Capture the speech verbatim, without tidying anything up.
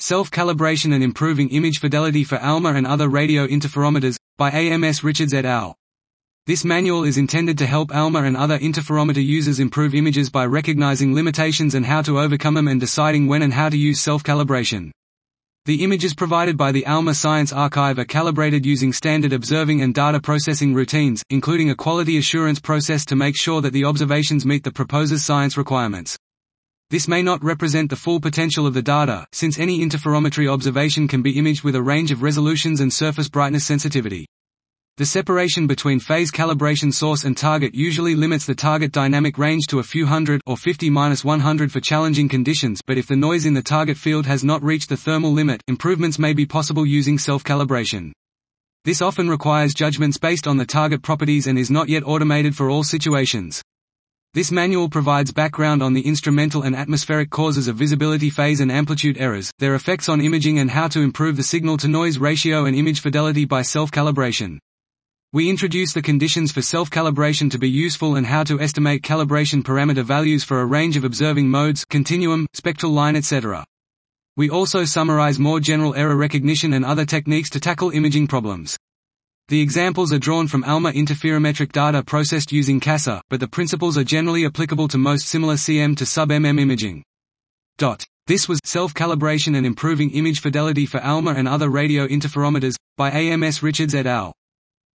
Self-Calibration and Improving Image Fidelity for ALMA and Other Radio Interferometers, by A M S Richards et al. This manual is intended to help ALMA and other interferometer users improve images by recognizing limitations and how to overcome them and deciding when and how to use self-calibration. The images provided by the ALMA Science Archive are calibrated using standard observing and data processing routines, including a quality assurance process to make sure that the observations meet the proposer's science requirements. This may not represent the full potential of the data, since any interferometry observation can be imaged with a range of resolutions and surface brightness sensitivity. The separation between phase calibration source and target usually limits the target dynamic range to a few hundred or fifty to one hundred for challenging conditions, but if the noise in the target field has not reached the thermal limit, improvements may be possible using self-calibration. This often requires judgments based on the target properties and is not yet automated for all situations. This manual provides background on the instrumental and atmospheric causes of visibility phase and amplitude errors, their effects on imaging and how to improve the signal-to-noise ratio and image fidelity by self-calibration. We introduce the conditions for self-calibration to be useful and how to estimate calibration parameter values for a range of observing modes, continuum, spectral line, et cetera. We also summarize more general error recognition and other techniques to tackle imaging problems. The examples are drawn from ALMA interferometric data processed using C A S A, but the principles are generally applicable to most similar C M to sub-M M imaging. This was Self-Calibration and Improving Image Fidelity for ALMA and Other Radio Interferometers, by A M S Richards et al.